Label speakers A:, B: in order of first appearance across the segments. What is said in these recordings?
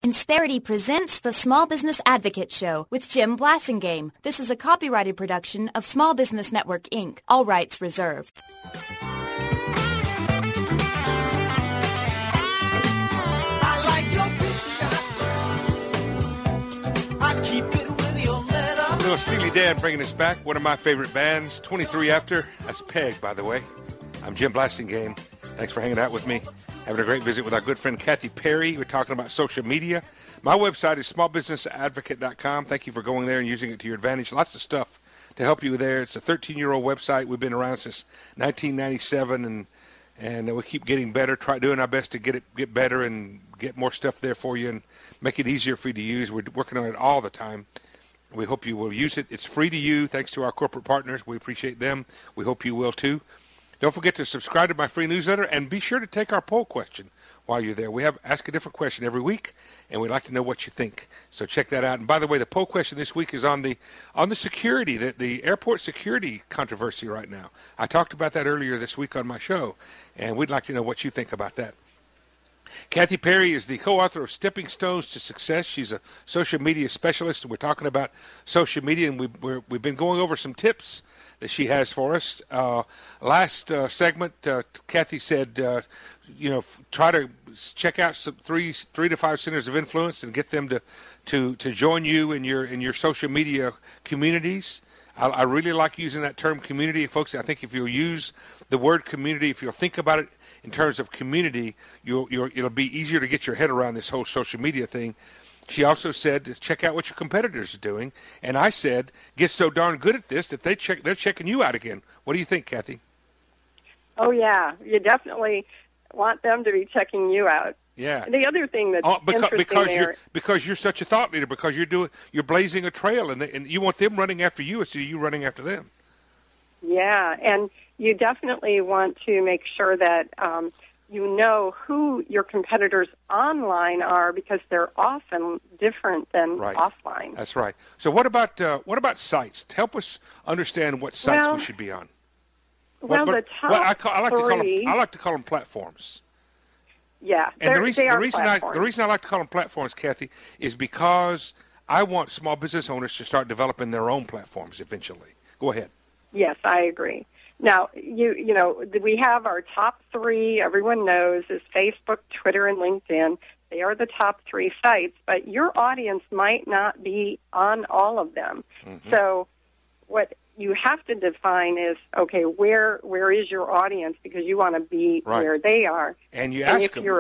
A: Insperity presents the Small Business Advocate Show with Jim Blasingame. This is a copyrighted production of Small Business Network, Inc. All rights reserved.
B: Little Steely Dan bringing us back. One of my favorite bands, 23 After. That's Peg, by the way. I'm Jim Blasingame. Thanks for hanging out with me. Having a great visit with our good friend Kathy Perry. We're talking about social media. My website is smallbusinessadvocate.com. Thank you for going there and using it to your advantage. Lots of stuff to help you there. It's a 13-year-old website. We've been around since 1997, and we keep getting better, doing our best to get better and get more stuff there for you and make it easier for you to use. We're working on it all the time. We hope you will use it. It's free to you, thanks to our corporate partners. We appreciate them. We hope you will, too. Don't forget to subscribe to my free newsletter, and be sure to take our poll question while you're there. We have Ask a Different Question every week, and we'd like to know what you think. So check that out. And by the way, the poll question this week is on the security, the airport security controversy right now. I talked about that earlier this week on my show, and we'd like to know what you think about that. Kathy Perry is the co-author of Stepping Stones to Success. She's a social media specialist, and we're talking about social media, and we've been going over some tips that she has for us. Last segment, Kathy said, try to check out some three to five centers of influence and get them to join you in your social media communities. I really like using that term community, folks. I think if you'll use the word community, if you'll think about it in terms of community, it'll be easier to get your head around this whole social media thing. She also said to check out what your competitors are doing, and I said get so darn good at this that they're checking you out again. What do you think, Kathy? Oh yeah, you definitely want them to be checking you out. Yeah. And the other thing that's interesting because you're such a thought leader, because you're blazing a trail, and you want them running after you instead of you running after them. Yeah, and you definitely want to make sure that you know who your competitors online are, because they're often different than offline. That's right. So what about sites? Help us understand what sites we should be on. I like to call them platforms. Yeah, and the reason I like to call them platforms, Kathy, is because I want small business owners to start developing their own platforms eventually. Go ahead. Yes, I agree. Now, we have our top three, everyone knows, is Facebook, Twitter, and LinkedIn. They are the top three sites, but your audience might not be on all of them. Mm-hmm. So what you have to define is, okay, where is your audience, because you want to be where they are. And you ask them.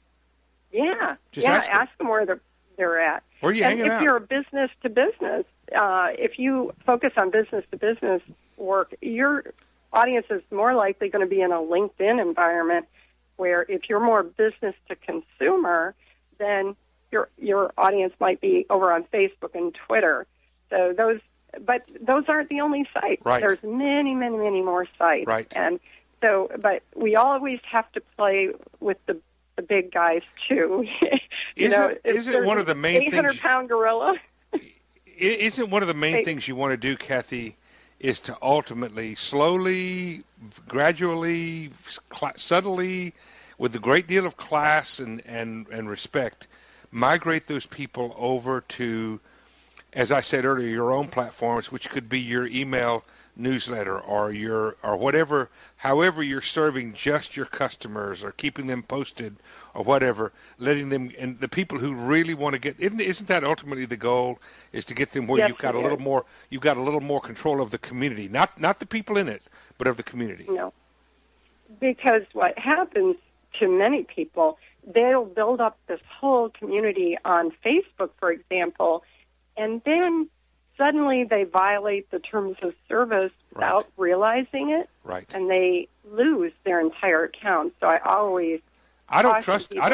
B: Ask them where they're at. Where are you hanging out? If you're a business to business, if you focus on business to business work, your audience is more likely going to be in a LinkedIn environment, where if you're more business to consumer, then your audience might be over on Facebook and Twitter. So those aren't the only sites. Right. There's many, many, many more sites. Right. And so, but we always have to play with the big guys too. Isn't one of the main 800-pound gorilla? Isn't one of the main things you want to do, Kathy, is to ultimately, slowly, gradually, subtly, with a great deal of class and respect, migrate those people over to, as I said earlier, your own platforms, which could be your email newsletter or whatever, however you're serving just your customers or keeping them posted or whatever, letting them, and the people who really want to get, isn't that ultimately the goal, is to get them where you've got a little more control of the community, not the people in it, but of the community. No, because what happens to many people, they'll build up this whole community on Facebook, for example, and then suddenly they violate the terms of service without realizing it, and they lose their entire account. So I don't trust them. I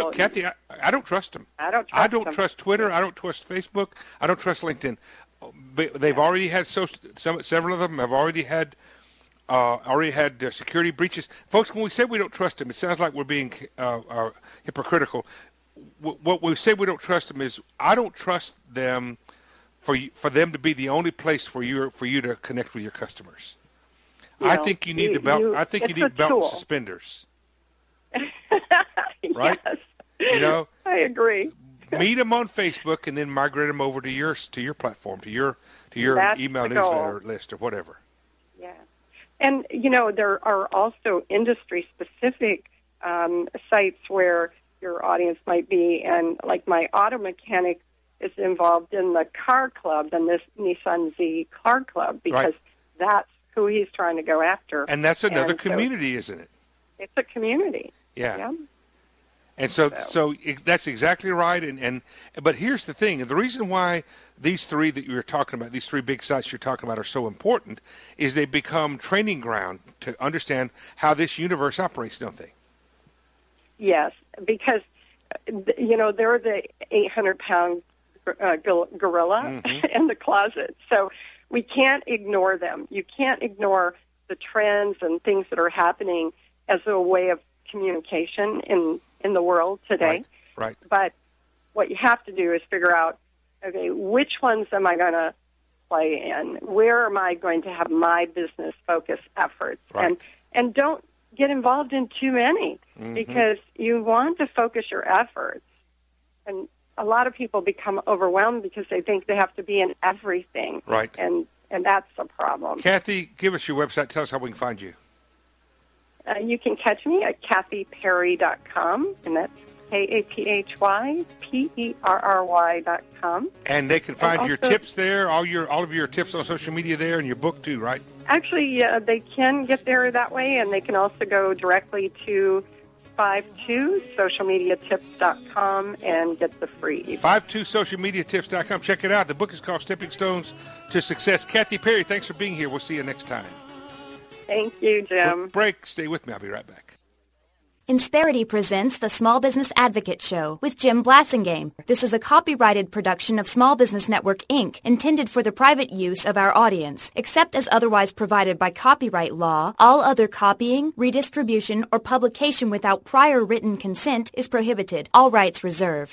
B: don't trust Twitter. I don't trust Facebook. I don't trust LinkedIn. They've already had several of them have already had security breaches. Folks, when we say we don't trust them, it sounds like we're being hypocritical. What we say we don't trust them is, I don't trust them for them to be the only place for you to connect with your customers. I think you need belt and suspenders. Right? Yes. I agree. meet them on Facebook and then migrate them over to your platform, to your
C: That's
B: email
C: the goal.
B: newsletter list or whatever.
C: Yeah. And, there are also industry-specific sites where your audience might be, and like my auto mechanic is involved in the car club, and this Nissan Z car club, because that's who he's trying to go after.
B: And that's another community, isn't it?
C: It's a community.
B: Yeah. And so that's exactly right. But here's the thing. The reason why these three that you're talking about, these three big sites you're talking about, are so important is they become training ground to understand how this universe operates, don't they?
C: Yes, because, they're the 800-pound gorilla in the closet. So we can't ignore them. You can't ignore the trends and things that are happening as a way of communication in the world today.
B: Right.
C: But what you have to do is figure out, okay, which ones am I going to play in? Where am I going to have my business focus efforts?
B: Right.
C: And don't get involved in too many, because you want to focus your efforts. And a lot of people become overwhelmed because they think they have to be in everything.
B: Right.
C: And that's a problem.
B: Kathy, give us your website. Tell us how we can find you.
C: You can catch me at KathyPerry.com, and that's KathyPerry.com.
B: And they can find your tips there, all of your tips on social media there, and your book too, right?
C: Actually, they can get there that way, and they can also go directly to 52socialmediatips.com and get the free ebook.
B: 52socialmediatips.com. Check it out. The book is called Stepping Stones to Success. Kathy Perry, thanks for being here. We'll see you next time.
C: Thank you, Jim.
B: Break. Stay with me. I'll be right back.
A: Insperity presents the Small Business Advocate Show with Jim Blassingame. This is a copyrighted production of Small Business Network, Inc., intended for the private use of our audience. Except as otherwise provided by copyright law, all other copying, redistribution, or publication without prior written consent is prohibited. All rights reserved.